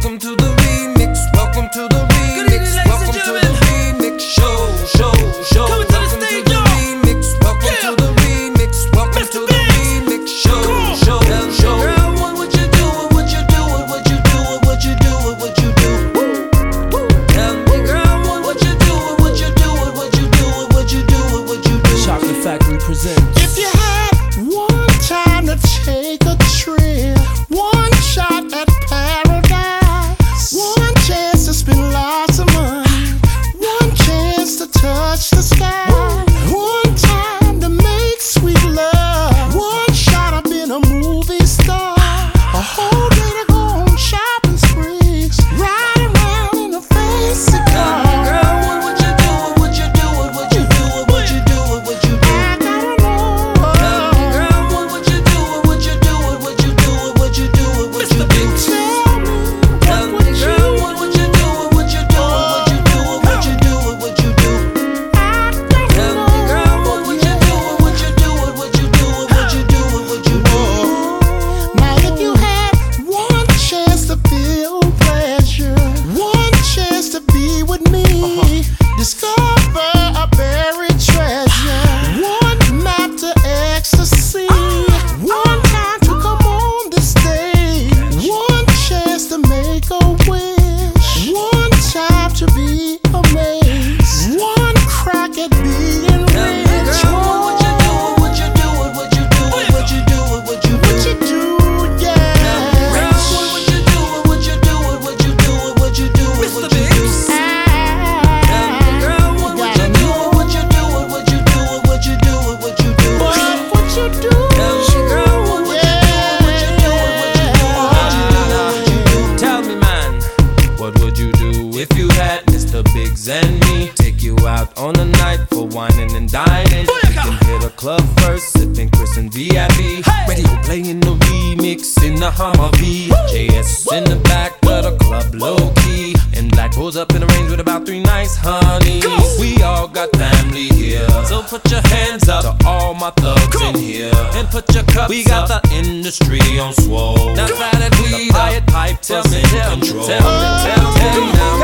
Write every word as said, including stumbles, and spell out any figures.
welcome to the remix, welcome to the remix, welcome to the remix show, show, show. Coming to the stage, y'all. Remix, welcome to the remix, welcome to the remix show, show, show. Girl, what would you do? What you do? What you do? What you do? What you do? Tell me, girl, what would you do? What you do? What you do? What you do? What you do? Chocolate Factory presents. If you had one time to take a trip, one shot at paradise, one chance to spend lots of money, one chance to touch the sky, one time to make sweet love, one shot up in a movie star, a whole day to go on shopping sprees, ride around in a fancy car. Girl, what would you do? What you do? What you do? What you do? What you do? I gotta know. Tell me, girl, what would you do? What you do? What you do? What you do? What you do? Tell me, Tell what me, would girl, you what would you do? What you do? What you do? What you do? What you do? I gotta Tell me, girl, what would you do? What you do? What you do? What you do? What you do? Now if you had one chance to feel pleasure, one chance to be with me, discover a buried treasure, one map to ecstasy, one time to come on the stage, one chance to make a wish, one time to be amazed, one crack at being Tell me, rich. girl, what would you do? What you do? What you do? What you do? What you do? What you do, Tell me, girl, yeah. what would you do? What you do? What you do? What you do? What you do? Tell me, girl, what would you do? What you do? What you do? What you do? What you do? What you do? Tell me, girl, what would you do? What you do? What you do? What you do? Tell me, man, what would you do if you had Mister Biggs and me? Take you out on a night for whining and dining. We can hit a club first, sipping Chris and V I P. Radio playing the remix in the Hummer V. J S in the back of the club, low key. And Black pulls up in the range with about three nice honeys. We all got family here, so put your hands up to all my thugs in here, and put your cups up. We got the industry on swole. Now try that weed, diet pipe, tell me, tell me, tell me, tell me now.